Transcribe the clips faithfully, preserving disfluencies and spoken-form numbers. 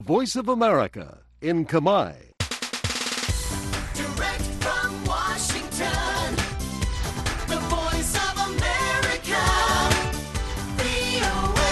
Voice of America in Khmer. Direct from Washington, the Voice of America, វី អូ เอ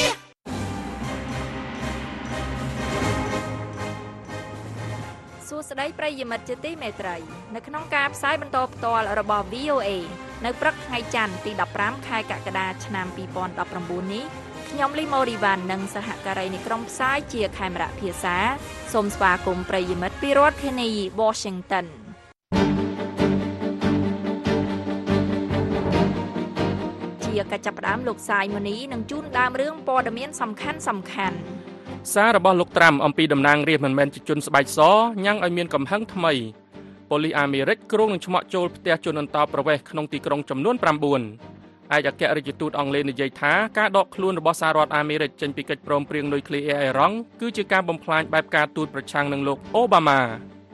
សួស្តីប្រិយមិត្តជាទីមេត្រីនៅក្នុងការផ្សាយបន្តផ្ទាល់របស់ វី អូ เอ នៅព្រឹកថ្ងៃច័ន្ទទីដប់ប្រាំខែកក្កដាឆ្នាំពីរពាន់ដប់ប្រាំបួននេះខ្ញុំលីម៉ូរីវ៉ាន់និងសហការីនៃក្រុមផ្សាយជាខេមរៈភាសាសូមស្វាគមន៍ប្រិយមិត្តពីរដ្ឋធានី Washington ជាកិច្ចចាប់ផ្ដើមលោកសាយម៉ូនីនឹងជូនដើមរឿងព័ត៌មានសំខាន់សំខាន់សាររបស់លោកត្រាំអំពីតំណាងរាស្ត្រមិនមែនជាជនស្បែកសញ៉ាំងឲ្យមានកំហឹងថ្មីប៉ូលីសអាមេរិកគ្រោងនឹងឆ្មក់ចូលផ្ទះជនអន្តោប្រវេសន៍ក្នុងទីក្រុងចំនួនប្រាំបួនឯកអគ្គរដ្ឋទូតអង់គ្លេសនិយាយថាការដកខ្លួនរបស់សហរដ្ឋអាមេរិកចេញពីកិច្ចព្រមព្រៀងនុយក្លេអ៊ែរអ៊ីរ៉ង់គឺជាការបំផ្លាញបែបការទូតប្រឆាំងនឹងលោកអូបាម៉ា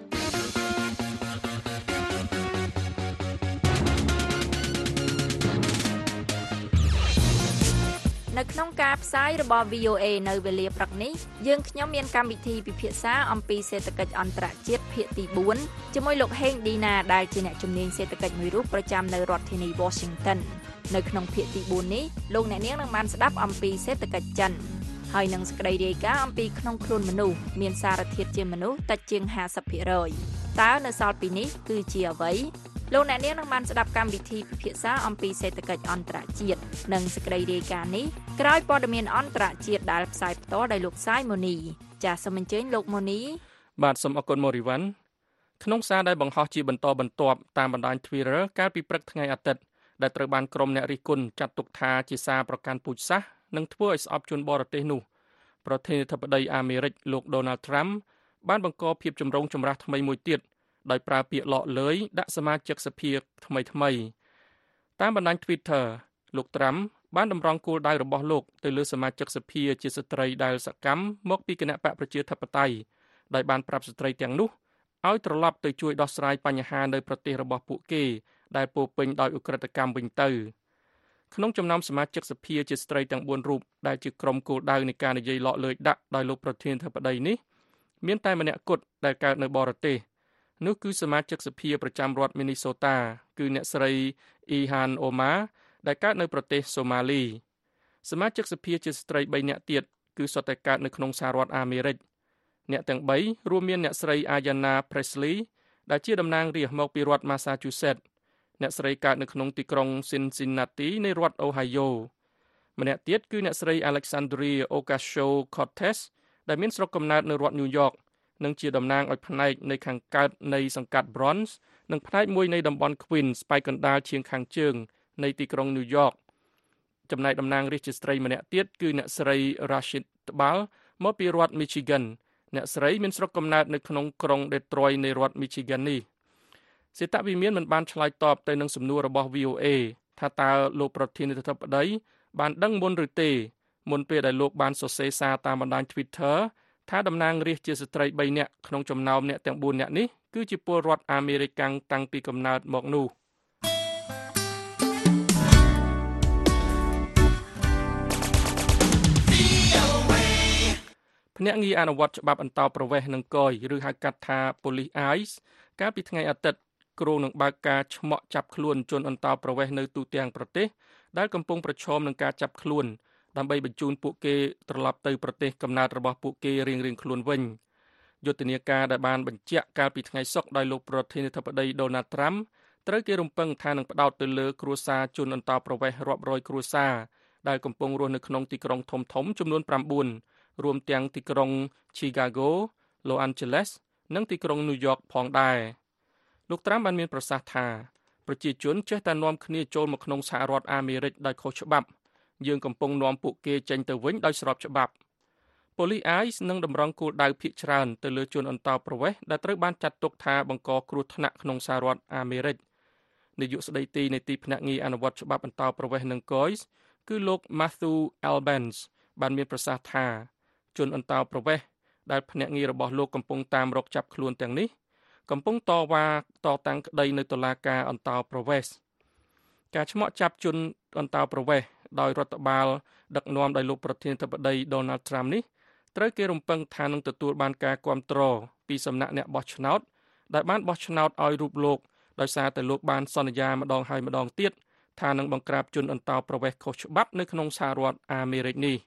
នៅក្នុងការផ្សាយរបស់ វី អូ เอ នៅវេលាព្រឹកនេះយើងខ្ញុំមានកម្មវិធីពិភាក្សាអំពីសេដ្ឋកិច្ចអន្តរជាតិភាគទីបួនជាមួយលោកហេងឌីណាដែលជាអ្នកជំនាញសេដ្ឋកិច្ចមួយរូបប្រចាំនៅរដ្ឋធានី Washington នៅក្នុងភាគទីបួននេះលោកអ្នកនាងនឹងបានស្ដាប់អំពីសេដ្ឋកិច្ចចិនហើយនឹងសេចក្តីរាយការណ៍អំពីក្នុងខ្លួនមនុស្សមានសារធាតុជាមនុស្សតិចជាង ห้าสิบភាគរយ តើនៅសល់ពីនេះគឺជាអ្វីលោកអ្នកនាងនឹងបានស្ដាប់កម្មវិធីពិភាក្សាអំពីសេដ្ឋកិច្ចអន្តរជាតិនិងសេចក្តីរាយការណ៍នេះក្រោយព័ត៌មានអន្តរជាតិដែលផ្សាយផ្ទាល់ដោយលោកសាយម៉ូនីចាសសូមអញ្ជើញលោកម៉ូនីបាទសូមអរគុណម៉ូរីវ៉ាន់ក្នុងសារដែលបង្ហោះជាបន្តបន្ទាប់តាមបណ្ដាញ Twitter កាលពីព្រឹកថ្ងៃអាទិត្យដែលត្រូវបានក្រុមអ្នករិះគន់ចាត់ទុកថាជាសារប្រកាន់ពូជសាសន៍និងធ្វើឲ្យស្អប់ជនបរទេសនោះប្រធានាធិបតីអាមេរិកលោក Donald Trump បានបង្កភាពចម្រូងចម្រាសថ្មីមួយទៀតដោយប្រើពាក្យឡកលើយដាក់សមាជិកសភាថ្មីថ្មីតាមបណ្ដាញ Twitter លោក Trump បានតម្រង់គោលដៅរបស់លោកទៅលើសមាជិកសភាជាស្ត្រីដែលសកម្មមកពីគណៈបកប្រជាធិបតេយ្យដោយបានប្រាប់ស្ត្រីទាំងនោះឲ្យត្រឡប់ទៅជួយដោះស្រាយបញ្ហានៅប្រទេសរបស់ពួកគេដែលពោពេញដោយឧក្រិដ្ឋកម្មវិញទៅក្នុងចំណោមសមាជិកសភាជាស្ត្រីទាំងបួនរូបដែលជាក្រុមគោលដៅនៃការនិយាយឡកលើយដាក់ដោយលោកប្រធានាធិបតីនេះមានតែម្នាក់គត់ដែលកើតនៅបរទេសនោះគឺសមាជិកសភាប្រចាំរដ្ឋ Minnesota គឺអ្នកស្រី Ilhan Omar ដែលកើតនៅប្រទេសសូម៉ាលីសមាជិកសភាជាស្ត្រីបីនាក់ទៀតគឺសុទ្ធតែកើតនៅក្នុងសហរដ្ឋអាមេរិកអ្នកទាំងបីរួមមានអ្នកស្រី Ayanna Pressley ដែលជាតំណាងរាស្ត្រមកពីរដ្ឋ Massachusetts អ្នកស្រីកើតនៅក្នុងទីក្រុង Cincinnati នៃរដ្ឋ Ohio ម្នាក់ទៀតគឺអ្នកស្រី Alexandria Ocasio-Cortez ដែលមានស្រុកកំណើតនៅរដ្ឋ New Yorkនិងជាតំណាងឲ្យផ្នែកនៃខាងកើតនៃសង្កាត់ Bronx និងផ្នែកមួយនៃតំបន់ Queens ស្បែកកណ្ដាលឈៀងខាងជើងនៃទីក្រុង New York ចំណែកតំណាងរាស្ត្រជាស្ត្រីម្នាក់ទៀតគឺអ្នកស្រី Rashid Tlaib មកពីរដ្ឋ Michigan អ្នកស្រីមានស្រុកកំណើតនៅក្នុងក្រុង Detroit នៃរដ្ឋ Michigan នេះសេតវិមានមិនបានឆ្លើយតបទៅនឹងសំណួររបស់ វី អូ เอ ថាតើលោកប្រធានាធិបតីបានដឹងមុនឬទេមុនពេលដែលលោកបានសរសេរសារតាមបណ្ដាញ Twitterថាតំណាងរាស្ត្រជាស្ត្រីបីនាក់ក្នុងចំណោមអ្នកទាំងបួននាក់នេះគឺជាពលរដ្ឋអាមេរិកតាំងពីកំណើតមកនោះភ្នាក់ងារអនុវត្តច្បាប់អន្តោប្រវេសន៍និងកយឬហៅកាត់ថា Police Eyes កាលពីថ្ងៃអាទិត្យគ្រោងនឹងបើកការឆ្មក់ចាប់ខ្លួនជនអន្តោប្រវេសន៍នៅទូទាំងប្រទេសដែលកំពុងប្រឈមនឹងការចាប់ខ្លួនដើម្បីបញ្ជូនពួកគេត្រឡប់ទៅប្រទេសកំណើតរបស់ពួកគេរៀងៗខ្លួនវិញយុទ្ធនាការដែលបានបញ្ជាក់កាលពីថ្ងៃសុក្រដោយលោកប្រធានាធិបតី Donald Trump ត្រូវគេរំពឹងថានឹងផ្ដោតទៅលើគ្រួសារជនអន្តោប្រវេសន៍រាប់រយគ្រួសារដែលកំពុងរស់នៅក្នុងទីក្រុងធំៗចំនួនប្រាំបួនរួមទាំងទីក្រុង Chicago, Los Angeles និងទីក្រុង New York ផងដែរលោក Trump បានមានប្រសាសន៍ថាប្រជាជនចេះតែនាំគ្នាចូលមកក្នុងសហរដ្ឋអាមេរិកដោយខុសច្បាប់យើងកំពុងនាំពួកគេចេញទៅវិញដោយស្របច្បាប់ Police Eyes នឹងតម្រង់គោលដៅភាគច្រើនទៅលើជនអន្តោប្រវេសន៍ដែលត្រូវបានចាត់ទុកថាបង្កគ្រោះថ្នាក់ក្នុងសហរដ្ឋអាមេរិកនាយកស្ដីទីនៃទីភ្នាក់ងារអនុវត្តច្បាប់អន្តោប្រវេសន៍និងកយគឺលោក Matthew Albence បានមានប្រសាសន៍ថាជនអន្តោប្រវេសន៍ដែលភ្នាក់ងាររបស់លោកកំពុងតាមរកចាប់ខ្លួនទាំងនេះកំពុងតវ៉ាតតាំងក្តីនៅតុលាការអន្តោប្រវេសន៍ការឆ្មក់ចាប់ជនអន្តោប្រវេសន៍ដោយរដ្ឋបាលដឹកនាំដោយលោកប្រធានាធិបតី Donald Trump នេះត្រូវគេរំពឹងថានឹងទទួលបានការគាំទ្រពីសំណាក់អ្នកបោះឆ្នោតដែលបានបោះឆ្នោតឲ្យរូបលោកដោយសារតែលោកបានសន្យាម្ដងហើយម្ដងទៀតថានឹងបង្ក្រាបជនអន្តោប្រវេសន៍ខុសច្បាប់នៅក្នុងសហរដ្ឋអាមេរិកនេះ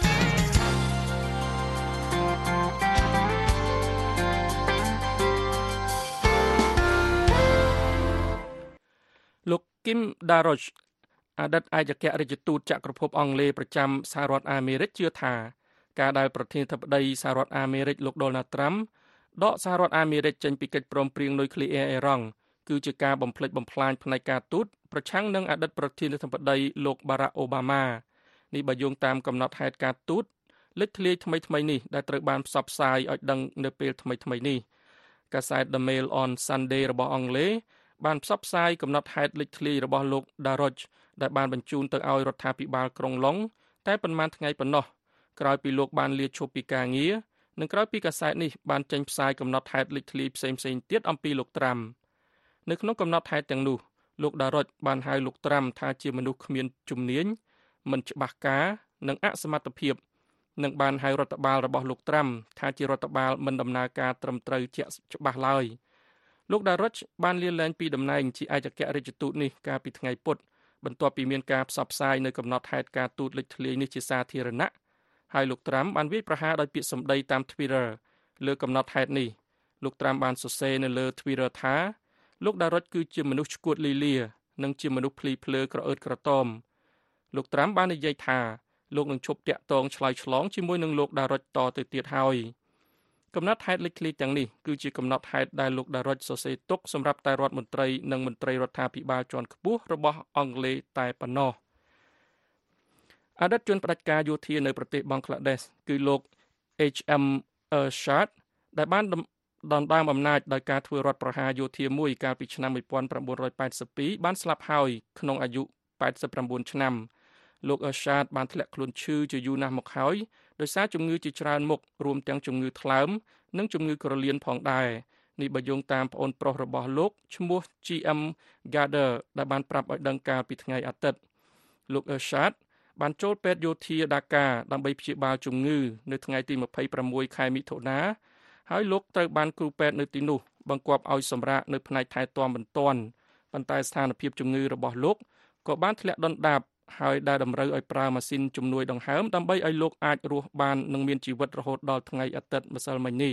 លោក Kim Darroch អតីតឯកអគ្គរដ្ឋទូតចក្រភពអង់គ្លេសប្រចាំសហរដ្ឋអាមេរិកជឿថាការដែលប្រធានាធិបតីសហរដ្ឋអាមេរិកលោក Donald Trump ដកសហរដ្ឋអាមេរិកចេញពីកិច្ចព្រមព្រៀងនុយក្លេអ៊ែរអ៊ីរ៉ង់គឺជាការបំផ្លិចបំផ្លាញផ្នែកការទូតប្រឆាំងនឹងអតីតប្រធានាធិបតីលោក Barack Obama នេះបើយោងតាមកំណត់ហេតុការទូតលេចធ្លាយថ្មីថ្មីនេះដែលត្រូវបានផ្សព្វផ្សាយឲ្យដឹងនៅពេលថ្មីថ្មីនេះកាសែត The Mail on Sunday របស់អង់គ្លេសបានផ្សព្វផ្សាយកំណត់ហេតុលេចធ្លាយរបស់លោក Darroch ដែលបានបញ្ជូនទៅឲ្យរដ្ឋាភិបាលក្រុងឡុងតែប៉ុន្មានថ្ងៃប៉ុណ្ណោះក្រោយពីលោកបានលាឈប់ពីការងារនិងក្រោយពីកាសែតនេះបានចេញផ្សាយកំណត់ហេតុលេចធ្លាយផ្សេងៗទៀតអំពីលោក Trump នៅក្នុងកំណត់ហេតុទាំងនោះលោក Darroch បានហៅលោក Trump ថាជាមនុស្សគ្មានជំនាញមិនច្បាស់ការនិងអសមត្ថភាពនិងបានហៅរដ្ឋបាលរបស់លោក Trump ថាជារដ្ឋបាលមិនដំណើរការត្រឹមត្រូវជាក់ច្បាស់ឡើយលោក Darroch បានលាលែងពីតំណែងជាឯកអគ្គរដ្ឋទូតនេះកាលពីថ្ងៃពុធបន្ទាប់ពីមានការផ្សព្វផ្សាយនៅកំណត់ហេតុការទូតលេចធ្លាយនេះជាសាធារណៈហើយលោក Trump បានវាយប្រហារដោយពាក្យសម្ដីតាម Twitter លើកំណត់ហេតុនេះលោក Trump បានសរសេរនៅលើ Twitter ថាលោក Darroch គឺជាមនុស្សឈួតលីលានិងជាមនុស្សភ្លីភ្លើក្រអឺតក្រទមលោក Trump បាននិយាយថាលោកនឹងឈប់តាក់ទងឆ្លើយឆ្លងជាមួយនឹងលោក Darroch តទៅទៀតហើយកំណត់ហេតុលេចធ្លាយទាំងនេះគឺជាកំណត់ហេតុដែលលោក Darroch សរសេរទុកសម្រាប់តែរដ្ឋមន្ត្រីនិងមន្ត្រីរដ្ឋាភិបាលជាន់ខ្ពស់របស់អង់គ្លេសតែប៉ុណ្ណោះអតីតជនផ្ដាច់ការយោធានៅប្រទេសបង់ក្លាដេសគឺលោក H M Ershad ដែលបានដណ្ដើមអំណាចដោយការធ្វើរដ្ឋប្រហារយោធាមួយកាលពីឆ្នាំnineteen eighty-twoបានស្លាប់ហើយក្នុងអាយុeighty-nineឆ្នាំលោក Ershad បានធ្លាក់ខ្លួនឈឺជាយូរណាស់មកហើយដោយសារជំងឺជាច្រើនមុខរួមទាំងជំងឺថ្លើមនិងជំងឺក្រលៀនផងដែរនេះបើយោងតាមប្អូនប្រុសរបស់លោកឈ្មោះ G M Gardner ដែលបានប្រាប់ឲ្យដឹងកាលពីថ្ងៃអាទិត្យលោក Ershad បានចូលពេទ្យយោធាដាកាដើម្បីព្យាបាលជំងឺនៅថ្ងៃទីtwenty-sixខែមិថុនាហើយលោកត្រូវបានគ្រូពេទ្យនៅទីនោះបង្គាប់ឲ្យសម្រាកនៅផ្នែកថែទាំបន្ទាន់ប៉ុន្តែស្ថានភាពជំងឺរបស់លោកក៏បានធ្លាក់ដុនដាបហើយដែលតម្រូវឲ្យប្រើម៉ាស៊ីនជំនួយដង្ហើមដើម្បីឲ្យលោកអាចរស់បាននិងមានជីវិតរហូតដល់ថ្ងៃអាទិត្យម្សិលមិញនេះ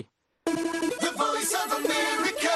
The Voice of America,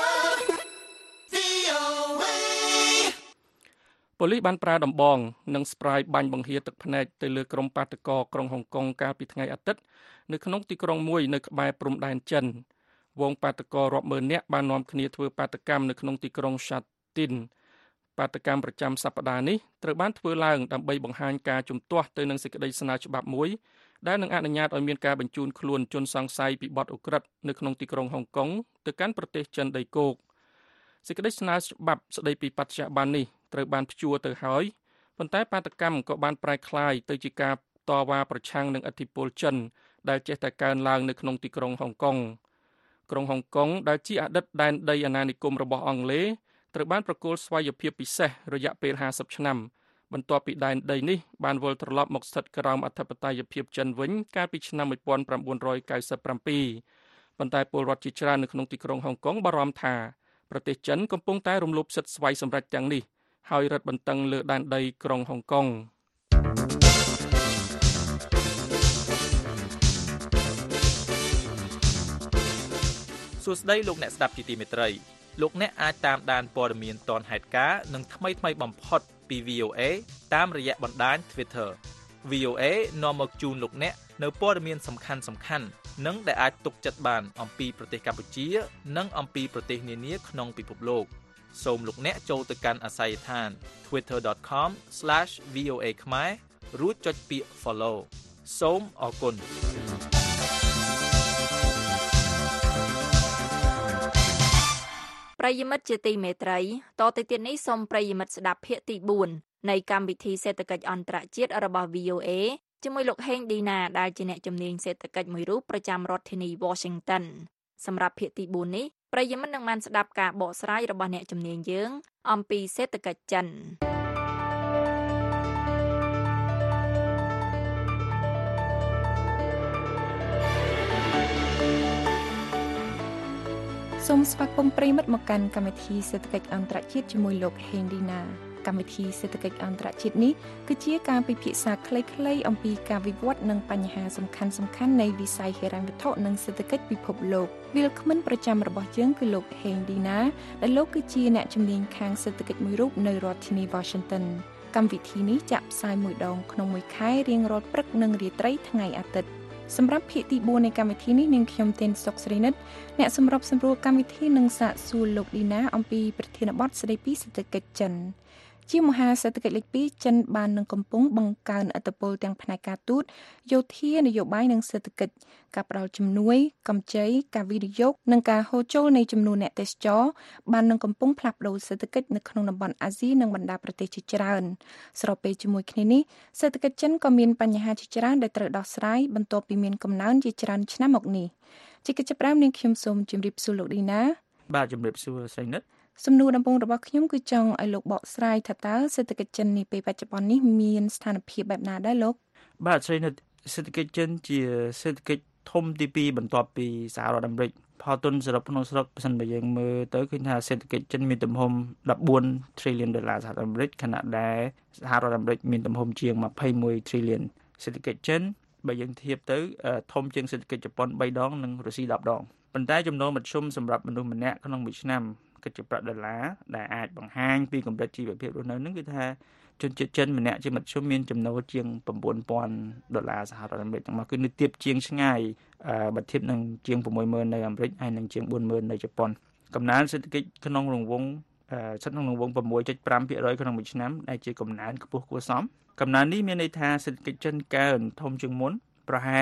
V O A ប៉ូលីសបានប្រើដំបងនិងស្ប្រាយបាញ់បង្ហៀទឹកភ្នែកទៅលើក្រុមបាតកោក្រុងហុងកុងកាលពីថ្ងៃអាទិត្យនៅក្នុងទីក្រុងមួយនៅក្បែរព្រំដែនចិនវងបាតកោរាប់ម៉ឺននាក់បាននាំគ្នាធ្វើបាតកម្មនៅក្នុងទីក្រុង Shatinបាតកម្មប្រចាំសប្តាហ៍នេះត្រូវបានធ្វើឡើងដើម្បីបង្ហាញការជំទាស់ទៅនឹងសេចក្តីស្នើច្បាប់មួយដែលនឹងអនុញ្ញាតឲ្យមានការបញ្ជូនខ្លួនជនសង្ស័យពីបទឧក្រិដ្ឋនៅក្នុងទីក្រុងហុងកុងទៅកាន់ប្រទេសចិនដីគោកសេចក្តីស្នើច្បាប់ស្តីពីបច្ចុប្បន្ននេះត្រូវបានព្យួរទៅហើយប៉ុន្តែបាតកម្មក៏បានប្រែក្លាយទៅជាការតវ៉ាប្រឆាំងនឹងឥទ្ធិពលចិនដែលចេះតែកើនឡើងនៅក្នុងទីក្រុងហុងកុងក្រុងហុងកុងដែលជាអតីតដែនដីអាណានិគមរបស់អង់គ្លេសត្រូវបានប្រគល់ស្វ័យភាពពិសេសរយៈពេលfiftyឆ្នាំបន្ទាប់ពីដែនដីនេះបានវិលត្រឡប់មកស្ថិតក្រោមអធិបតេយ្យភាពចិនវិញកាលពីឆ្នាំnineteen ninety-sevenប៉ុន្តែពលរដ្ឋជាច្រើននៅក្នុងទីក្រុងហុងកុងបារម្ភថាប្រទេសចិនកំពុងតែរំលោភសិទ្ធិស្វ័យសម្រេចទាំងនេះហើយរឹតបន្តឹងលើដែនដីក្រុងហុងកុងសួស្តីលោកអ្នកស្ដាប់ជាទីមេត្រីលោកអ្នកអាចតាមដានព័ត៌មានទាន់ហេតុការណ៍និងថ្មីៗបំផុតពី V O A តាមរយៈបណ្ដាញ Twitter V O A នាំមកជូនលោកអ្នកនៅព័ត៌មានសំខាន់ៗនិងដែលអាចទុកចិត្តបានអំពីប្រទេសកម្ពុជានិងអំពីប្រទេសនានាក្នុងពិភពលោកសូមលោកអ្នកចូលទៅកាន់អាសយដ្ឋាន twitter dot com slash v o a ខ្មែររួចចុចពាក្យ Follow សូមអរគុណប្រិយមិត្តជាទីមេត្រីតទៅទៀតនេះសូមប្រិយមិត្តស្ដាប់ភាគទីfourនៃកម្មវិធីសេដ្ឋកិច្ចអន្តរជាតិរបស់ V O A ជាមួយលោកហេងឌីណាដែលជាអ្នកជំនាញសេដ្ឋកិច្ចមួយរូបប្រចាំរដ្ឋធានី Washington សម្រាប់ភាគទីfourនេះប្រិយមិត្តនឹងបានស្ដាប់ការបកស្រាយរបស់អ្នកជំនាញយើងអំពីសេដ្ឋកិច្ចចិនសូមស្វាគមន៍ប្រិយមិត្តមកកាន់កម្មវិធីសេដ្ឋកិច្ចអន្តរជាតិជាមួយលោកហេងឌីណាកម្មវិធីសេដ្ឋកិច្ចអន្តរជាតិនេះគឺជាការពិភាក្សាខ្លីៗអំពីការវិវត្តនិងបញ្ហាសំខាន់ៗនៃវិស័យហិរញ្ញវត្ថុនិងសេដ្ឋកិច្ចពិភពលោកវាលគ្មិនប្រចាំរបស់យើងគឺលោកហេងឌីណាដែលលោកគឺជាអ្នកជំនាញខាងសេដ្ឋកិច្ចមួយរូបនៅរដ្ឋធានី Washington កម្មវិធីនេះចាក់ផ្សាយមួយដងក្នុងមួយខែរៀងរាល់ព្រឹកនិងរាត្រីថ្ងៃអាទិត្យសម្រាប់ភាគទី4នៃកម្មវិធីនេះនាងខ្ញុំទេនសុកស្រីនិតអ្នកសម្របសម្រួលកម្មវិធីនឹងសាកសួរលោកឌីណាអំពីប្រធានបទស្ដីពីសេដ្ឋកិច្ចចិនជាមហាសេដ្ឋកិច្ចលេខពីរចិនបាននឹងកំពុងបង្កើនឥទ្ធិពលទាំងផ្នែកការទូតយោធានយោបាយនិងសេដ្ឋកិច្ចការផ្ដល់ជំនួយកម្ចីការវិនិយោគនិងការហូរចូលនៃចំនួនអ្នកទេសចរបាននឹងកំពុងផ្លាស់ប្ដូរសេដ្ឋកិច្ចនៅក្នុងតំបន់អាស៊ីនិងបណ្ដាប្រទេសជាច្រើនស្របពេលជាមួយគ្នានេះសេដ្ឋកិច្ចចិនក៏មានបញ្ហាជាច្រើនដែលត្រូវដោះស្រាយបន្ទាប់ពីមានកំណើនជាច្រើនឆ្នាំមកនេះជាកិច្ចផ្ដើមនាងខ្ញុំសូមជម្រាបសួរលោកឌីណាបាទជម្រាបសួរស្រីនិតសំណួរដំបូងរបស់ខ្ញុំគឺចង់ឲ្យលោកបកស្រាយថាតើសេដ្ឋកិច្ចចិននេះពេលបច្ចុប្បន្ននេះមានស្ថានភាពបែបណាដែរលោកបាទស្រីនិតសេដ្ឋកិច្ចចិនជាសេដ្ឋកិច្ចធំទីពីរបន្ទាប់ពីសហរដ្ឋអាមេរិកផលទុនសរុបក្នុងស្រុកបើសិនបើយើងមើលទៅឃើញថាសេដ្ឋកិច្ចចិនមានទំហំ14 trillion ដុល្លារសហរដ្ឋអាមេរិកខណៈដែលសហរដ្ឋអាមេរិកមានទំហំជាង21 trillion សេដ្ឋកិច្ចចិនបើយើងធៀបទៅធំជាងសេដ្ឋកិច្ចជប៉ុន3ដងនិងរុស្ស៊ី10ដងប៉ុន្តែចំណូលមធ្យមសម្រាប់មនុស្សម្នាក់ក្នុងមួយឆ្នាំគិតជាប្រាក់ដុល្លារដែលអាចបង្ហាញពីកម្រិតជីវភាពរស់នៅនឹងគឺថាជនជាតិចិនម្នាក់ជាមធ្យមមានចំណូលជាង9000ដុល្លារសហរដ្ឋអាមេរិកទាំងមកគឺនៅទាបជាងឆ្ងាយបើធៀបនឹងជាង60000នៅអាមេរិកហើយនឹងជាង40000នៅជប៉ុនកំណើនសេដ្ឋកិច្ចក្នុងរង្វង់ស្ថិតក្នុងរង្វង់ 6.5% ក្នុងមួយឆ្នាំដែលជាកំណើនខ្ពស់គួរសមកំណើននេះមានន័យថាសេដ្ឋកិច្ចចិនកើនធំជាងមុនប្រហែល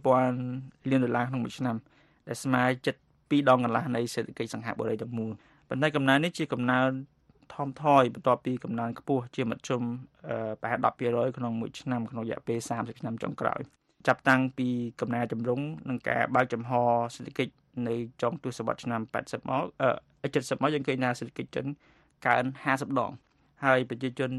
8000លានដុល្លារក្នុងមួយឆ្នាំដែលស្មើជិតពីរដងកន្លះនៃសេដ្ឋកិច្ចសង្ហបុរីទាំងមូលប៉ុន្តែកំណើននេះជាកំណើនថមថយបន្ទាប់ពីកំណើនខ្ពស់ជាមធ្យមប្រហែល10% ក្នុងមួយឆ្នាំក្នុងរយៈពេល30ឆ្នាំចុងក្រោយចាប់តាំងពីកំណើនចម្រុងនិងការបើកចំហសេដ្ឋកិច្ចនៅចុងទសវត្សរ៍ឆ្នាំ80មកអឺ70មកយើងឃើញថាសេដ្ឋកិច្ចចិនកើន50ដងហើយប្រជាជន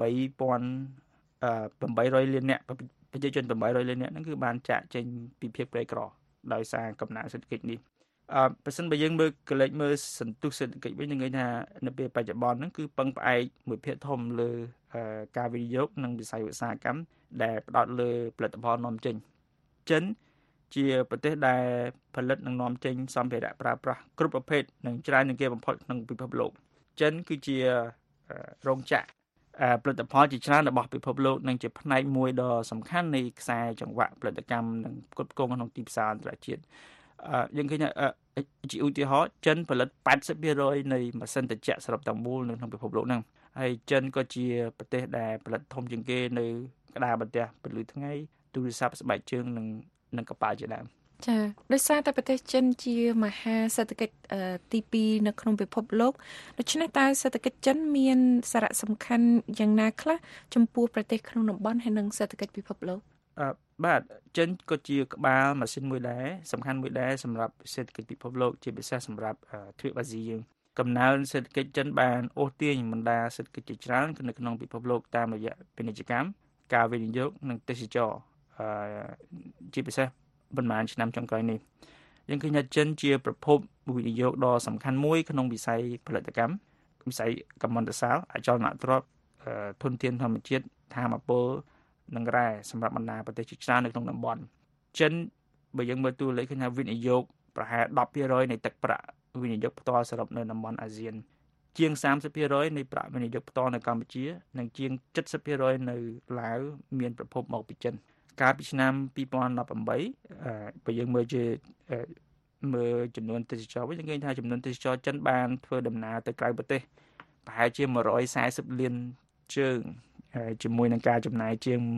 8800លាននាក់ប្រជាជន800លាននាក់ហ្នឹងគឺបានចាកចេញពីភាពក្រីក្រដោយសារកំណើនសេដ្ឋកិច្ចនេះអឺបើសិនបើយើងមើលកលេចមើលសន្ទុះសេដ្ឋកិច្ចវិញនឹងឃើញថានៅពេលបច្ចុប្បន្នហ្នឹងគឺពឹងផ្អែកមួយភាគធំលើការវិនិយោគនិងវិស័យឧស្សាហកម្មដែលផ្ដោតលើផលិតផលនាំចេញចិនជាប្រទេសដែលផលិតនិងនាំចេញសម្ភារៈប្រើប្រាស់គ្រប់ប្រភេទនិងច្រើនជាងគេបំផុតក្នុងពិភពលោកចិនគឺជារោងចក្រផលិតផលជាច្រើនរបស់ពិភពលោកនិងជាផ្នែកមួយដ៏សំខាន់នៃខ្សែចង្វាក់ផលិតកម្មនិងផ្គត់ផ្គង់ក្នុងទីផ្សារអន្តរជាតិយើងឃើញជាឧទាហរណ៍ចិនផលិត80% នៃម៉ាស៊ីនត្រជាក់សរុបទាំងមូលនៅក្នុងពិភពលោកហ្នឹងហើយចិនក៏ជាប្រទេសដែលផលិតធំជាងគេនៅក្តារបន្ទះពន្លឺថ្ងៃទូរស័ព្ទស្បែកជើងនិងនិងកប៉ាល់ជាដើមចាដោយសារតែប្រទេសចិនជាមហាសេដ្ឋកិច្ចទីពីរនៅក្នុងពិភពលោកដូច្នេះតើសេដ្ឋកិច្ចចិនមានសារៈសំខាន់យ៉ាងណាខ្លះចំពោះប្រទេសក្នុងតំបន់ហើយនិងសេដ្ឋកិច្ចពិភពលោកអឺបាទចិនក៏ជាក្បាលម៉ាស៊ីនមួយដែរសំខាន់មួយដែរសម្រាប់សេដ្ឋកិច្ចពិភពលោកជាពិសេសសម្រាប់ទ្វីបអាស៊ីយើងកំណើនសេដ្ឋកិច្ចចិនបានអូសទាញបណ្ដាសេដ្ឋកិច្ចជាច្រើននៅក្នុងពិភពលោកតាមរយៈពាណិជ្ជកម្មការវិនិយោគនិងទេសចរអឺជាពិសេសប៉ុន្មានឆ្នាំចុងក្រោយនេះយើងឃើញថាចិនជាប្រភពវិនិយោគដ៏សំខាន់មួយក្នុងវិស័យផលិតកម្មវិស័យកម្មន្តសាលអចលនទ្រព្យធនធានធម្មជាតិថាមពលនិងរ៉ែសម្រាប់បណ្ដាប្រទេសជាច្រើននៅក្នុងតំបន់ចិនបើយើងមើលតួលេខឃើញថាវិនិយោគប្រហែល10% នៃទឹកប្រាក់វិនិយោគផ្ទាល់សរុបនៅតំបន់អាស៊ានជាង30% នៃប្រាក់វិនិយោគផ្ទាល់នៅកម្ពុជានិងជាង70% នៅឡាវមានប្រភពមកពីចិនកាលពីឆ្នាំ2018បើយើងមើលជាមើលចំនួនទេសចរវិញយើងឃើញថាចំនួនទេសចរចិនបានធ្វើដំណើរទៅក្រៅប្រទេសប្រហែលជា140លានជើងជាមួយនឹងការចំណាយជាង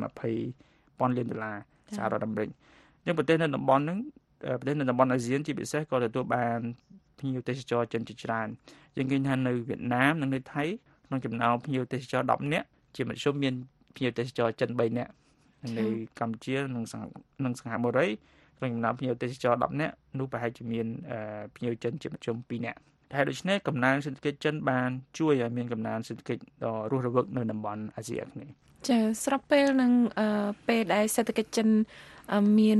120,000លានដុល្លារសហរដ្ឋអាមេរិកអញ្ចឹងប្រទេសនៅតំបន់ហ្នឹងប្រទេសនៅតំបន់អាស៊ានជាពិសេសក៏ទទួលបានភ្ញៀវទេសចរចិនជាច្រើនយើងឃើញថានៅវៀតណាមនិងនៅថៃក្នុងចំណោមភ្ញៀវទេសចរដប់នាក់ជាមធ្យមមានភ្ញៀវទេសចរចិន3នាក់នៅកម្ពុជានិងនិងសង្ហបុរីក្នុងចំណោមភ្ញៀវទេសចរដប់នាក់នោះប្រហែលជាមានភ្ញៀវចិនជាមធ្យម2នាក់តែដូច្នេះកំណើនសេដ្ឋកិច្ចចិនបានជួយឲ្យមានកំណើនសេដ្ឋកិច្ចដ៏រស់រវើកនៅតំបន់អាស៊ីអាគ្នេយ៍ចាស្របពេលនឹងពេលដែលសេដ្ឋកិច្ចចិនមាន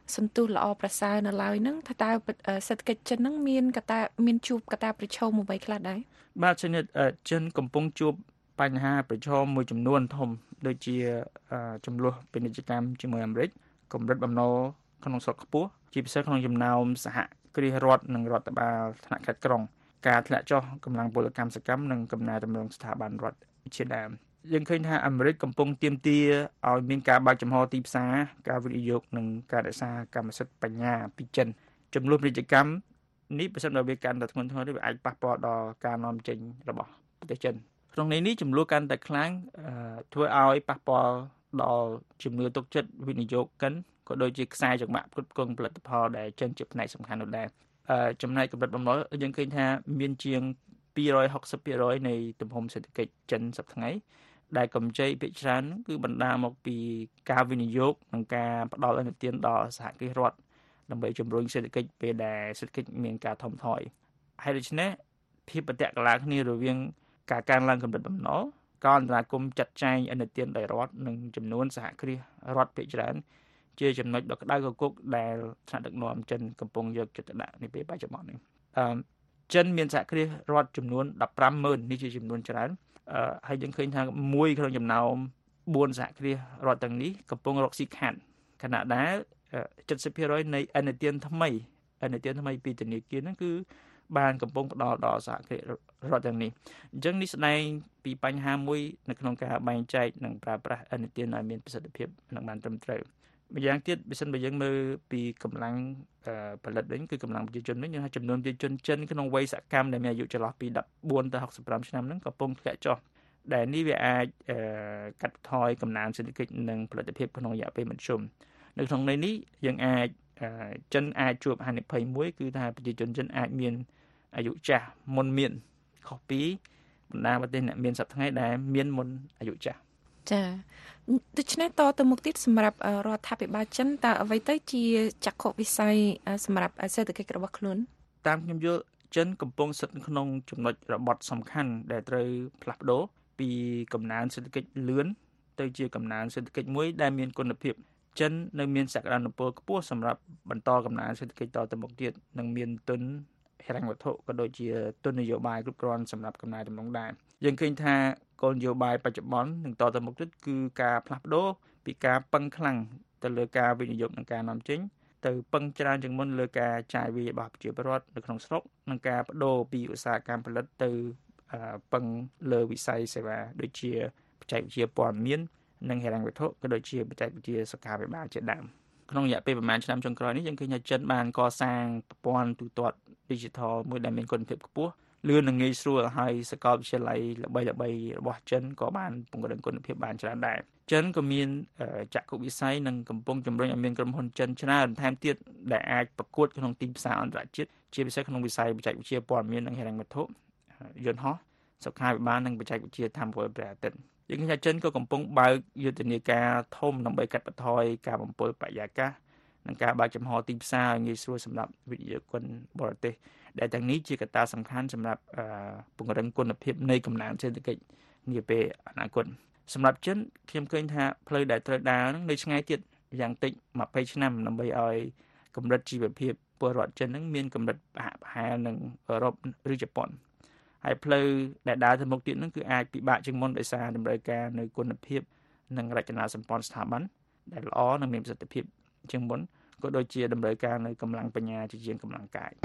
សន្ទុះល្អប្រសើរនៅឡើយហ្នឹងថាតើសេដ្ឋកិច្ចចិនហ្នឹងមានកត្តាមានជួបកត្តាប្រឈមអ្វីខ្លះដែរបាទជំនិតចិនកំពុងជួបបញ្ហាប្រឈមមួយចំនួនធំដូចជាចំនួនពាណិជ្ជកម្មជាមួយអាមេរិកកម្រិតបំណុលក្នុងស្រុកខ្ពស់ជាពិសេសក្នុងចំណោមសហគ្រាសរដ្ឋនិងរដ្ឋបាលថ្នាក់ខេត្តក្រុងការធ្លាក់ចុះកម្លាំងពលកម្មសកម្មនិងកំណែទម្រង់ស្ថាប័នរដ្ឋជាដើមយើងឃើញថាអាមេរិកកំពុងទាមទារឲ្យមានការបើកចំហទីផ្សារការវិនិយោគនិងការរក្សាកម្មសិទ្ធិបញ្ញាពីចិនចំនួនពាណិជ្ជកម្មនេះប្រសិនបើវាកាន់តែធ្ងន់ធ្ងរនេះវាអាចប៉ះពាល់ដល់ការនាំចេញរបស់ប្រទេសចិនក្នុងនេះនេះចំនួនកាន់តែខ្លាំងធ្វើឲ្យប៉ះពាល់ដល់ជំនឿទុកចិត្តវិនិយោគិនក៏ដូចជាខ្សែចង្វាក់ផ្គត់ផ្គង់ផលិតផលដែលចិនជាផ្នែកសំខាន់នោះដែរចំណែកកម្រិតបំណុលយើងឃើញថាមានជាងពីររយហុកសិបភាគរយនៃទំហំសេដ្ឋកិច្ចចិនសប្តាហ៍ថ្ងៃដែលកម្ចីភាគច្រើនគឺបណ្ដាលមកពីការវិនិយោគនិងការផ្ដល់ឥណទានដល់សហគ្រាសរដ្ឋដើម្បីជំរុញសេដ្ឋកិច្ចពេលដែលសេដ្ឋកិច្ចមានការថមថយហើយដូច្នេះភាពប្រតិកលាគ្នារវាងការកើនឡើងកម្រិតបំណុលការអន្តរាគមន៍ចាត់ចែងឥណទានដោយរដ្ឋនិងចំនួនសហគ្រាសរដ្ឋភាគច្រើនជាចំណុចដ៏ក្តៅគគុកដែលថ្នាក់ដឹកនាំចិនកំពុងយកចិត្តទុកដាក់នាពេលបច្ចុប្បន្ននេះអឺចិនមានសហគ្រាសរដ្ឋចំនួនដប់ប្រាំម៉ឺននេះជាចំនួនច្រើនអឺហើយយើងឃើញថាមួយក្នុងចំណោមបួនសហគ្រាសរដ្ឋទាំងនេះកំពុងរកស៊ីខាតខណៈដែលเจ็ดสิบភាគរយនៃឥណទានថ្មីឥណទានថ្មីពីធនាគារហ្នឹងគឺបានកំពុងផ្ដល់ដល់សហគ្រាសរដ្ឋទាំងនេះអញ្ចឹងនេះស្ដែងពីបញ្ហាមួយនៅក្នុងការបែងចែកនិងប្រើប្រាស់ឥណទានឲ្យមានប្រសិទ្ធភាពនិងបានត្រឹមត្រូវម្យ៉ាងទៀតបើសិនបើយើងមើលពីកម្លាំងផលិតវិញគឺកម្លាំងប្រជាជនវិញយើងថាចំនួនប្រជាជនចិនក្នុងវ័យសកម្មដែលមានអាយុចន្លោះពីដប់បួនទៅហុកសិបប្រាំឆ្នាំហ្នឹងកំពុងធ្លាក់ចុះដែលនេះវាអាចកាត់បន្ថយកំណើនសេដ្ឋកិច្ចនិងផលិតភាពក្នុងរយៈពេលមធ្យមនៅក្នុងន័យនេះយើងអាចចិនអាចជួបហានិភ័យមួយគឺថាប្រជាជនចិនអាចមានអាយុចាស់មុនមានខុសពីបណ្ដាប្រទេសអ្នកមានសប្តាហ៍ថ្ងៃដែលមានមុនអាយុចាស់ចាដូច្នេះតទៅមុខទៀតសម្រាប់រដ្ឋាភិបាលចិនតើអ្វីទៅជាចក្ខុវិស័យសម្រាប់សេដ្ឋកិច្ចរបស់ខ្លួនតាមខ្ញុំយល់ចិនកំពុងស្ថិតក្នុងចំណុចរបត់សំខាន់ដែលត្រូវផ្លាស់ប្ដូរពីកំណើនសេដ្ឋកិច្ចលឿនទៅជាកំណើនសេដ្ឋកិច្ចមួយដែលមានគុណភាពចិននៅមានសក្តានុពលខ្ពស់សម្រាប់បន្តកំណើនសេដ្ឋកិច្ចតទៅមុខទៀតនិងមានទុនហិរញ្ញវត្ថុក៏ដូចជាទុននយោបាយគ្រប់គ្រាន់សម្រាប់កំណើនដំណងដែរយើងឃើញថាគោលនយោបាយបច្ចុប្បន្ននឹងតទៅមុខទៀតគឺការផ្លាស់ប្ដូរពីការពឹងខ្លាំងទៅលើការវិនិយោគនិងការនាំចេញទៅពឹងច្រើនជាងមុនលើការចាយវាយរបស់ប្រជាពលរដ្ឋនៅក្នុងស្រុកនិងការបដូរពីឧស្សាហកម្មផលិតទៅពឹងលើវិស័យសេវាដូចជាបច្ចេកវិទ្យាព័ត៌មាននិងហិរញ្ញវត្ថុក៏ដូចជាបច្ចេកវិទ្យាសុខាភិបាលជាដើមក្នុងរយៈពេលប្រហែលឆ្នាំចុងក្រោយនេះយើងឃើញថាចិនបានកសាងប្រព័ន្ធទូទាត់ Digital មួយដែលមានគុណភាពខ្ពស់លឿននិងងាយស្រួលហើយសាកលវិទ្យាល័យល្បីៗរបស់ចិនក៏បានពង្រឹងគុណភាពបានច្រើនដែរចិនក៏មានចក្ខុវិស័យនិងកំពុងជំរុញឲ្យមានក្រុមហ៊ុនចិនច្រើនថែមទៀតដែលអាចប្រកួតក្នុងទីផ្សារអន្តរជាតិជាពិសេសក្នុងវិស័យបច្ចេកវិទ្យាព័ត៌មាននិងហិរញ្ញវត្ថុយន្តហោះសុខាភិបាលនិងបច្ចេកវិទ្យាថាមពលព្រះអាទិត្យយើងឃើញថាចិនក៏កំពុងបើកយុទ្ធនាការធំដើម្បីកាត់បន្ថយការបំពុលបរិយាកាសនិងការបើកចំហទីផ្សារឲ្យងាយស្រួលសម្រាប់វិនិយោគិនបរទេសដែលទាំងនេះជាកត្តាសំខាន់សម្រាប់ពង្រឹងគុណភាពនៃកំណើនសេដ្ឋកិច្ចនាពេលអនាគតសម្រាប់ចិនខ្ញុំឃើញថាផ្លូវដែលត្រូវដើរនឹងនៅឆ្ងាយទៀតយ៉ាងតិចยี่สิบឆ្នាំដើម្បីឲ្យកម្រិតជីវភាពពលរដ្ឋចិននឹងមានកម្រិតប្រហាក់ប្រហែលនឹងអឺរ៉ុបឬជប៉ុនហើយផ្លូវដែលដើរទៅមុខទៀតនឹងគឺអាចពិបាកជាងមុនដោយសារតម្រូវការនៅគុណភាពនិងរចនាសម្ព័ន្ធស្ថាប័នដែលល្អនិងមានប្រសិទ្ធភាពជាងមុនក៏ដូចជាតម្រូវការនៅកម្លាំងបញ្ញាជាជាងកម្លាំងកាយ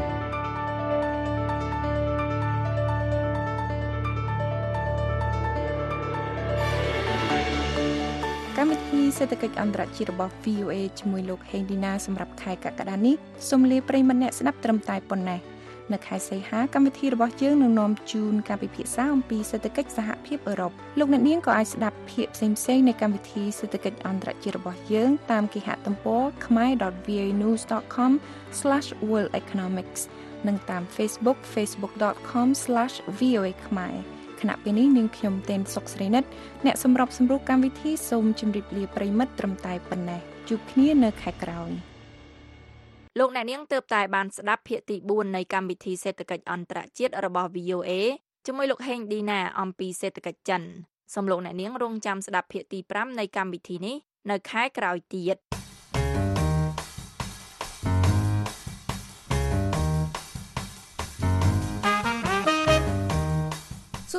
កម្មវិធីសេដ្ឋកិច្ចអន្តរជាតិរបស់ វី អូ เอ ជាមួយលោកហេងឌីណាសម្រាប់ខែកក្កដានេះសូមលាប្រិយមិត្តអ្នកស្ដាប់ត្រឹមតែប៉ុណ្ណេះនៅខែសីហាកម្មវិធីរបស់យើងនឹងនាំជូនការពិភាក្សាអំពីសេដ្ឋកិច្ចសហភាពអឺរ៉ុបលោកអ្នកនាងក៏អាចស្ដាប់ភាគផ្សេងៗនៃកម្មវិធីសេដ្ឋកិច្ចអន្តរជាតិរបស់យើងតាមគេហទំព័រ khmer dot v o a news dot com slash world economics និងតាម Facebook facebook dot com slash v o a khmer ខណៈពេលនេះនាងខ្ញុំទេនសុកស្រីនិតអ្នកសម្របសម្រួលកម្មវិធីសូមជម្រាបលាប្រិយមិត្តត្រឹមតែប៉ុណ្ណេះជួបគ្នានៅខែក្រោយលោកអ្នកនាងទើបតែបានស្ដាប់ភាគទីបួននៃកម្មវិធីសេដ្ឋកិច្ចអន្តរជាតិរបស់ វី អូ เอ ជាមួយលោកហេងឌីណាអំពីសេដ្ឋកិច្ចចិនសូមលោកអ្នកនាងរងចាំស្ដាប់ភាគទីប្រាំនៃកម្មវិធីនេះនៅខែក្រោយទៀត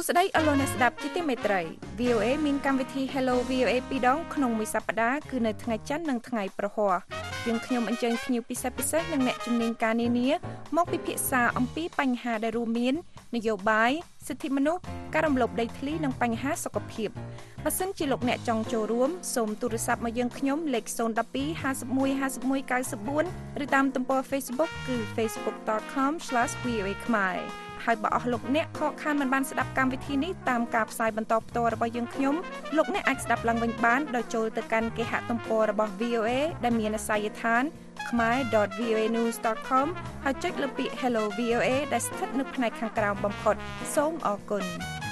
ស្តីអស់លោកអ្នកស្ដាប់ជាទីមេត្រី វី អូ អេ មានកម្មវិធី Hello វី អូ អេ ពីរដងក្នុងមួយសប្តាហ៍គឺនៅថ្ងៃច័ន្ទនិងថ្ងៃប្រហ័សយើងខ្ញុំអញ្ជើញភ្ញៀវពិសេសពិសេសនិងអ្នកជំនាញការនានាមកពិភាក្សាអំពីបញ្ហាដែលរួមមាននយោបាយសិទ្ធិមនុស្សការរំលោភដីធ្លីនិងបញ្ហាសុខភាពបើសិនជាលោកអ្នកចង់ចូលរួមសូមទូរស័ព្ទមកយើងខ្ញុំលេខศูนย์ một hai ห้าสิบเอ็ด ห้าสิบเอ็ด เก้าสิบสี่ឬតាមទំព័រ Facebook គឺ facebook dot com slash v o a khmer ហើយបើអស់លោកអ្នកខកខានមិនបានស្ដាប់កម្មវិធីនេះតាមការផ្សាយបន្តផ្ទាល់របស់យើងខ្ញុំលោកអ្នកអាចស្ដាប់ឡើងវិញបានដោយចូលទៅកាន់គេហទំព័ររបស់ វី អូ អេ ដែលមានអាសយដ្ឋាន khmer dot v o a news dot com ហើយចុចលើពាក្យ Hello វី អូ អេ ដែលស្ថិតនៅផ្នែកខាងក្រោមបំផុតសូមអរគុណ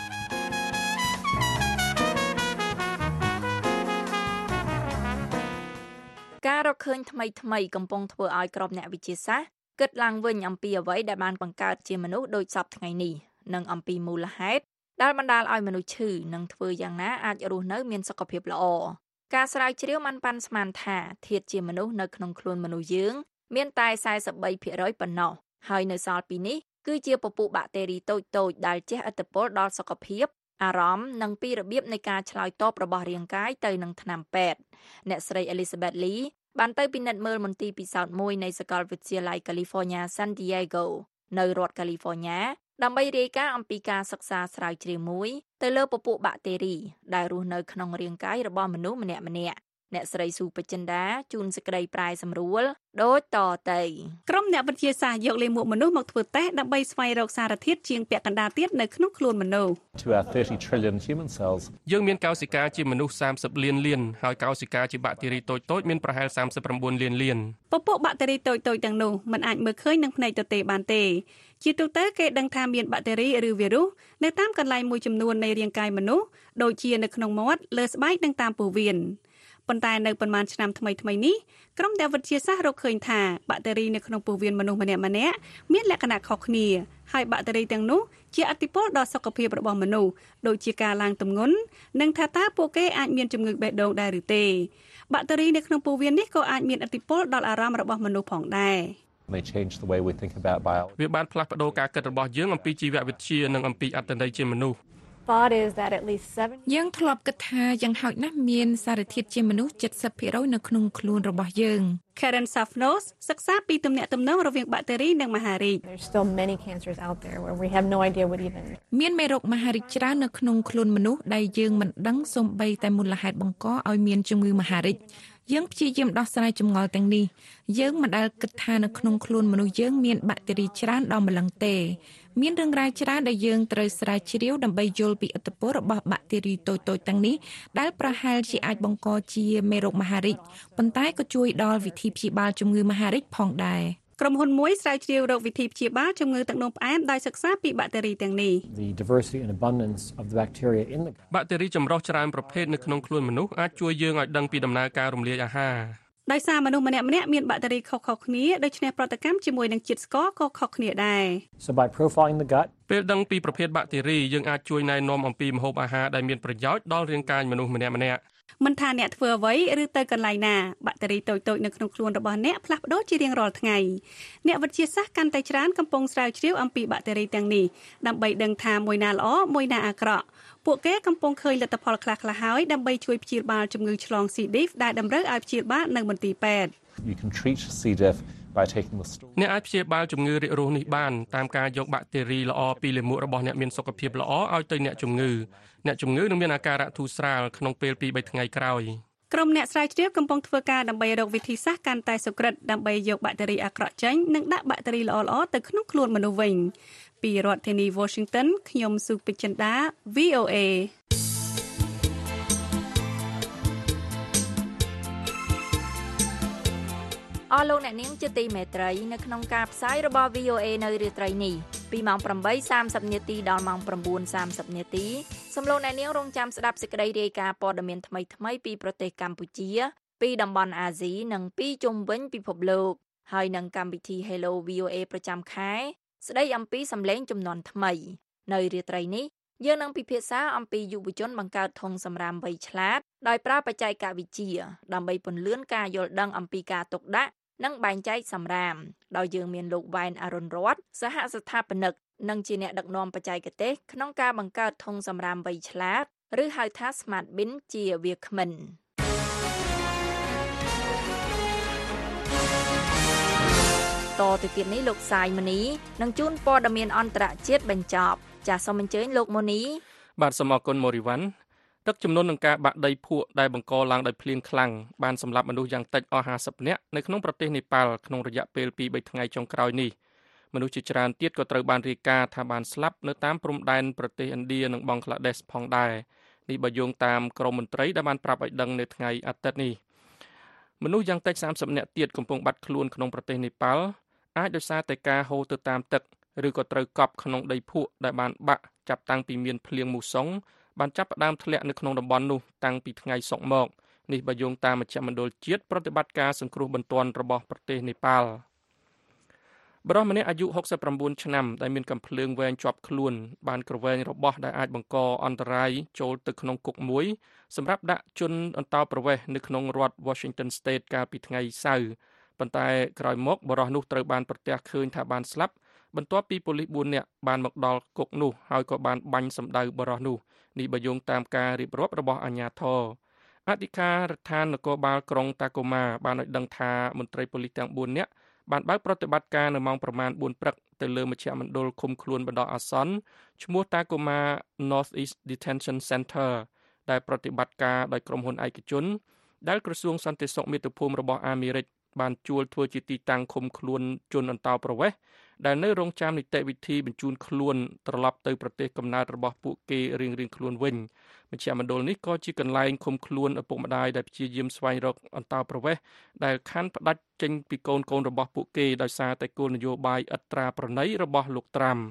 ការរកឃើញថ្មីថ្មីកំពុងធ្វើឲ្យក្រុមអ្នកវិទ្យាសាស្ត្រគិតឡើងវិញអំពីអ្វីដែលបានបង្កើតជាមនុស្សដូចសពថ្ងៃនេះនិងអំពីមូលហេតុដែលបណ្ដាលឲ្យមនុស្សឈឺនិងធ្វើយ៉ាងណាអាចរស់នៅមានសុខភាពល្អការស្រាវជ្រាវបានប៉ាន់ស្មានថាធាតុជាមនុស្សនៅក្នុងខ្លួនមនុស្សយើងមានតែសែសិបបីភាគរយប៉ុណ្ណោះហើយនៅសល់ពីនេះគឺជាពពុះបាក់តេរីតូចៗដែលជះឥទ្ធិពលដល់សុខភាពអារម្មណ៍និងពីរបៀបនៃការឆ្លើយតបរបស់រាងកាយទៅនឹងថ្នាំពេទ្យអ្នកស្រី Elizabeth Leeបានទៅពិនិត្យមើលមន្ទីរពិសោធន៍មួយនៃសាកលវិទ្យាល័យ California San Diego នៅរដ្ឋ California ដើម្បីរាយការណ៍អំពីការសិក្សាស្រាវជ្រាវមួយទៅលើពពួកបាក់តេរីដែលរស់នៅក្នុងរាងកាយរបស់មនុស្សម្នាក់ៗអ្នកស្រីស៊ូបចិន្តាជូនសេចក្តីប្រែសម្រួលដូចតទៅក្រុមអ្នកវិទ្យាសាស្ត្រយកលេខមួកមនុស្សមកធ្វើតេស្តដើម្បីស្វែងរកសារធាតុជាងពាក់កណ្ដាលទៀតនៅក្នុងខ្លួនមនុស្ស thirty trillion human cells យើងមានកោសិកាជាមនុស្សសាមសិបលានលានហើយកោសិកាជាបាក់តេរីតូចៗមានប្រហែលសាមសិប៩លានលានពពួកបាក់តេរីតូចៗទាំងនោះមិនអាចមើលឃើញនឹងភ្នែកទទេបានទេជាទូទៅគេដឹងថាមានបាក់តេរីឬវីរុសនៅតាមកន្លែងមួយចំនួននៃរាងកាយមនុស្សដូចជានៅក្នុងមាត់លើស្បែកនិងតាមពោះវៀនប៉ុន្តែនៅប៉ុន្មានឆ្នាំថ្មីថ្មីនេះក្រុមអ្នកវិទ្យាសាស្ត្ររកឃើញថាបាក់តេរីនៅក្នុងពោះវៀនមនុស្សម្នាក់ម្នាក់មានលក្ខណៈខុសគ្នាហើយបាក់តេរីទាំងនោះជាឥទ្ធិពលដល់សុខភាពរបស់មនុស្សដូចជាការឡើងទម្ងន់និងថាតើពួកគេអាចមានជំងឺបេះដូងដែរឬទេបាក់តេរីនៅក្នុងពោះវៀននេះក៏អាចមានឥទ្ធិពលដល់អារម្មណ៍របស់មនុស្សផងដែរ They change the way we think about biology. វាបានផ្លាស់ប្ដូរការគិតរបស់យើងអំពីជីវវិទ្យានិងអំពីអត្តន័យជាមនុស្សយើងធ្លាប់គិតថាយ៉ាងហោចណាស់មានសារធាតុជាមនុស្សseventy percentនៅក្នុងខ្លួនរបស់យើង Karen Safnos សិក្សាពីទំនាក់ទំនងរវាងបាក់តេរីនិងមហារីក There's still many cancers out there where we have no idea what even មានមេរោគមហារីកច្រើននៅក្នុងខ្លួនមនុស្សដែលយើងមិនដឹងសូម្បីតែមូលហេតុបង្កឲ្យមានជំងឺមហារីកយើងព្យាយាមដោះស្រាយចម្ងល់ទាំងនេះយើងមិនដែលគិតថានៅក្នុងខ្លួនមនុស្សយើងមានបាក់តេរីច្រើនដល់ម្លឹងទេមានរឿងរ៉ាវច្រើនដែលយើងត្រូវស្រាវជ្រាវដើម្បីយល់ពីឥទ្ធិពលរបស់បាក់តេរីតូចៗទាំងនេះដែលប្រហែលជាអាចបង្កជាមេរោគមហារីកប៉ុន្តែក៏ជួយដល់វិធីព្យាបាលជំងឺមហារីកផងដែរក្រុមហ៊ុនមួយស្រាវជ្រាវរកវិធីព្យាបាលជំងឺទឹកនោមផ្អែមដោយសិក្សាពីបាក់តេរីទាំងនេះ The diversity and abundance of the bacteria in the បាក់តេរីចម្រុះច្រើនប្រភេទនៅក្នុងខ្លួនមនុស្សអាចជួយយើងឲ្យដឹងពីដំណើរការរំលាយអាហារដោយសារមនុស្សម្នាក់ៗមានបាក់តេរីខុសៗគ្នាដូច្នេះប្រតិកម្មជាមួយនឹងជាតិស្ករក៏ខុសគ្នាដែរ So by profiling the gut ពេលដឹងពីប្រភេទបាក់តេរីយើងអាចជួយណែនាំអំពីម្ហូបអាហារដែលមានប្រយោជន៍ដល់រាងកាយមនុស្សម្នាក់ៗមិនថាអ្នកធ្វើអ្វីឬទៅកន្លែងណាបាក់តេរីតូចៗនៅក្នុងខ្លួនរបស់អ្នកផ្លាស់ប្ដូរជារៀងរាល់ថ្ងៃអ្នកវិទ្យាសាស្ត្រកាន់តែច្រើនកំពុងស្រាវជ្រាវអំពីបាក់តេរីទាំងនេះដើម្បីដឹងថាមួយណាល្អមួយណាអាក្រក់ពួកគេកំពុងឃើញលទ្ធផលខ្លះៗហើយដើម្បីជួយព្យាបាលជំងឺឆ្លង C. diff ដែលតម្រូវឲ្យព្យាបាលនៅមន្ទីរពេទ្យ You can treat C. diff by taking the stool អ្នកអាចព្យាបាលជំងឺរាគរូសនេះបានតាមការយកបាក់តេរីល្អពីលាមករបស់អ្នកមានសុខភាពល្អឲ្យទៅអ្នកជំងឺអ្នកជំងឺនឹងមានអាការៈធូរស្រាលក្នុងពេលពីរបីថ្ងៃក្រោយក្រុមអ្នកស្រាវជ្រាវកំពុងធ្វើការដើម្បីរកវិធីសាស្ត្រកាន់តែសុក្រិតដើម្បីយកបាក់តេរីអាក្រក់ចេញនិងដាក់បាក់តេរីល្អៗទៅក្នុងខ្លួនមនុស្សវិញពីរដ្ឋធានី Washington ខ្ញុំស៊ូពិចិន្តា V O A អស់លោកអ្នកនាងជាទីមេត្រីនៅក្នុងការផ្សាយរបស់ វី អូ អេ នៅរាត្រីនេះពីម៉ោងeight thirtyនាទីដល់ម៉ោងnine thirtyនាទីសូមលោកអ្នកនាងរងចាំស្ដាប់សេចក្តីរាយការណ៍ព័ត៌មានថ្មីៗពីប្រទេសកម្ពុជាពីតំបន់អាស៊ីនិងពីជុំវិញពិភពលោកហើយនឹងកម្មវិធី Hello វី អូ អេ ប្រចាំខែស្ដីអំពីសម្លេងជំនាន់ថ្មីនៅរាត្រីនេះយើងនឹងពិភាក្សាអំពីយុវជនបង្កើតធុងសម្រាមវៃឆ្លាតដោយប្រើបច្ចេកវិទ្យាដើម្បីពន្លឿនការយល់ដឹងអំពីការទុកដាក់និងបែងចែកសម្រាមដោយយើងមានលោកវ៉ែនអរុណរតន៍សហស្ថាបនិកនិងជាអ្នកដឹកនាំបច្ចេកទេសក្នុងការបង្កើតធុងសម្រាមវៃឆ្លាតឬហៅថា Smart Bin ជាវាគ្មិនតទៅទៀតនេះលោកសាយមនីនឹងជួនព័ត៌មានអន្តរជាតិបញ្ចប់ចាសសូមអញ្ជើញលោកម៉ូនីបាទសូមអរគុណម៉ូរីវ៉ាន់ទឹកជំនន់នឹងការបាក់ដីភក់ដែលបង្កឡើងដោយភ្លៀងខ្លាំងបានសម្លាប់មនុស្សយ៉ាងតិចអស់ហាសិបនាក់នៅក្នុងប្រទេសនេប៉ាល់ក្នុងរយៈពេល ពីរបី ថ្ងៃចុងក្រោយនេះមនុស្សជាច្រើនទៀតក៏ត្រូវបានរាយការណ៍ថាបានស្លាប់នៅតាមព្រំដែនប្រទេសឥណ្ឌានិងបង់ក្លាដេសផងដែរនេះបើយោងតាមក្រមមន្ត្រីដែលបានប្រាប់ឲ្យដឹងនៅថ្ងៃអាទិត្យនេះមនុស្សយ៉ាងតិចសាមសិបនាក់ទៀតកំពុងបាត់ខ្លួនក្នុងប្រទេសនេប៉ាល់អាចដោយសារតែការហូរទៅតាមទឹកឬក៏ត្រូវកប់ក្នុងដីភក់ដែលបានបាក់ចាប់តាំងពីមានភ្លៀងមូសុងបានចាប់ផ្ដើមធ្លាក់នៅក្នុងតំបន់នោះតាំងពីថ្ងៃសុក្រមកនេះបើយោងតាមមជ្ឈមណ្ឌលជាតិប្រតិបត្តិការសង្គ្រោះបន្ទាន់របស់ប្រទេសនេប៉ាល់បរិសម្នាក់អាយុហុកសិបប្រាំបួនឆ្នាំដែលមានកំភ្លើងវែងជាប់ខ្លួនបានក្រវែងរបស់ដែលអាចបង្កអន្តរាយចូលទៅក្នុងគុកមួយសម្រាប់ដាក់ជនអន្តោប្រវេសន៍នៅក្នុងរដ្ឋ Washington State កាលពីថ្ងៃសៅរ៍ប៉ុន្តែក្រោយមកបរិសនោះត្រូវបានប្រទះឃើញថាបានស្លាប់បន្ទាប់ពីប៉ូលីសបួននាក់បានមកដល់គុកនោះហើយក៏បានបាញ់សម្ដៅបរិសនោះនេះបើយោងតាមការរៀបរាប់របស់អាជ្ញាធរអធិការដ្ឋាននគរបាលក្រុងតាកូម៉ាបានឲ្យដឹងថាមន្ត្រីប៉ូលីសទាំងបួននាក់បានបើកប្រតិបត្តិការនៅម៉ោងប្រមាណបួនព្រឹកទៅលើមជ្ឈមណ្ឌលឃុំខ្លួនបណ្ដោះអាសន្នឈ្មោះតាកូម៉ា North East Detention Center ដែលប្រតិបត្តិការដោយក្រុមហ៊ុនឯកជនដែលក្រសួងសន្តិសុខមាតុភូមិរបស់អាមេរិកបានជួលធ្វើជាទីតាំងឃុំខ្លួនជនអន្តោប្រវេសន៍ដែលនៅរងចាំនីតិវិធីបញ្ជូនខ្លួនត្រឡប់ទៅប្រទេសកំណើតរបស់ពួកគេរៀងៗខ្លួនវិញមជ្ឈមណ្ឌលនេះក៏ជាកន្លែងឃុំខ្លួនឪពុកម្ដាយដែលព្យាយាមស្វែងរកអន្តោប្រវេសន៍ដែលខណ្ឌផ្ដាច់ចេញពីកូនកូនរបស់ពួកគេដោយសារតែគោលនយោបាយឥតត្រាប្រណីរបស់លោកត្រាំ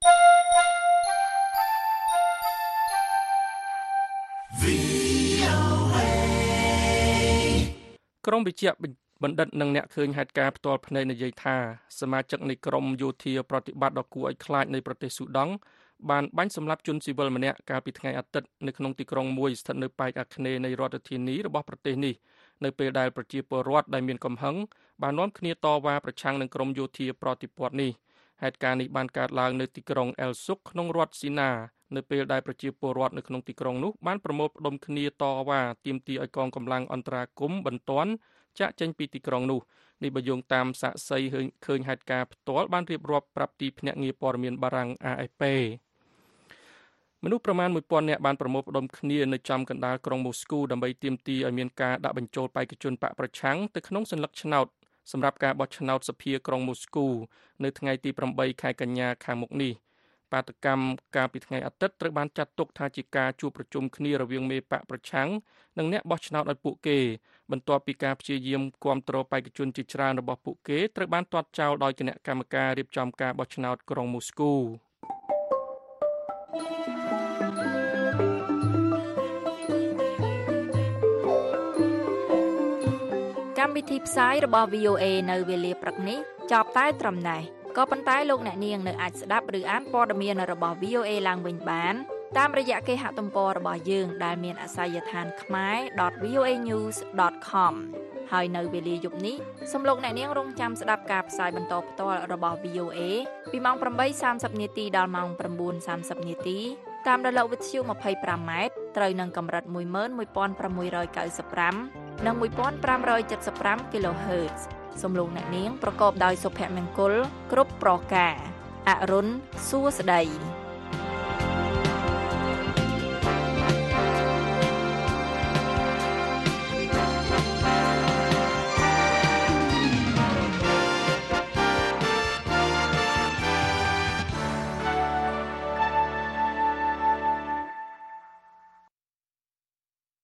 ក្រុមវិជ្ជាបណ្ឌិតនិងអ្នកឃើញហេតុការណ៍ផ្ទាល់ភ្នែកនិយាយថាសមាជិកនៃក្រុមយោធាប្រតិបត្តិដ៏គួរឲ្យខ្លាចនៃប្រទេសស៊ូដង់បានបាញ់សម្លាប់ជនស៊ីវិលម្នាក់កាលពីថ្ងៃអាទិត្យនៅក្នុងទីក្រុងមួយស្ថិតនៅប៉ែកអាគ្នេយ៍នៃរដ្ឋធានីរបស់ប្រទេសនេះនៅពេលដែលប្រជាពលរដ្ឋដែលមានកំហឹងបាននាំគ្នាតវ៉ាប្រឆាំងនឹងក្រុមយោធាប្រតិបត្តិនេះហេតុការណ៍នេះបានកើតឡើងនៅទីក្រុងអែលស៊ុកក្នុងរដ្ឋស៊ីណានៅពេលដែលប្រជាពលរដ្ឋនៅក្នុងទីក្រុងនោះបានប្រមូលផ្ដុំគ្នាតវ៉ាទាមទារឲ្យកងកម្លាំងអន្តរាគមន៍បន្ទាន់ចាក់ចេញពីទីក្រុងនោះនេះបើយោងតាមសាក្សីឃើញហេតុការណ៍ផ្ទាល់បានរៀបរាប់ប្រាប់ទីភ្នាក់ងារព័ត៌មានបារាំង A F P មនុស្សប្រមាណមួយពាន់នាក់បានប្រមូលផ្ដុំគ្នានៅចំកណ្ដាលក្រុងម៉ូស្គូដើម្បីទាមទារឲ្យមានការដាក់បញ្ចូលបេក្ខជនបកប្រឆាំងទៅក្នុងសញ្ញាឆ្នោតសម្រាប់ការបោះឆ្នោតសភាក្រុងម៉ូស្គូនៅថ្ងៃទីប្រាំបីខែកញ្ញាខាងមុខនេះបាតកម្មកាលពីថ្ងៃអាទិត្យត្រូវបានចាត់ទុកថាជាការជួបប្រជុំគ្នារវាងមេបកប្រឆាំងនិងអ្នកបោះឆ្នោតឲ្យពួកគេបន្ទាប់ពីការព្យាយាមគាំទ្របេក្ខជនជាច្រើនរបស់ពួកគេត្រូវបានទាត់ចោលដោយគណៈកម្មការរៀបចំការបោះឆ្នោតក្រុងម៉ូស្គូកម្មវិធីផ្សាយរបស់ V O A នៅវេលាព្រឹកនេះចប់តែត្រឹមនេះក៏ប៉ុន្តែលោកអ្នកនាងនៅអាចស្ដាប់ឬអានព័ត៌មានរបស់ V O A ឡើងវិញបានតាមរយៈគេហទំព័ររបស់យើងដែលមានអាសយដ្ឋាន khmae dot v o a news dot com ហើយនៅវេលាយប់នេះសូមលោកអ្នកនាងរងចាំស្ដាប់ការផ្សាយបន្តផ្ទាល់របស់ V O A ពីម៉ោងប្រាំបីសាមសិបនាទីដល់ម៉ោងប្រាំបួនសាមសិបនាទីតាមរលកវិទ្យុ ម្ភៃប្រាំម៉ែត្រត្រូវនឹងកម្រិត មួយម៉ឺនមួយពាន់ប្រាំមួយរយកៅសិបប្រាំ និងមួយពាន់ប្រាំរយседសិបប្រាំ kHz សូមលោកអ្នកនាងប្រកបដោយសុភមង្គលគ្រប់ប្រការអរុនសួស្តី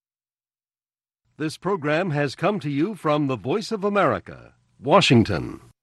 This program has come to you from the Voice of America, Washington.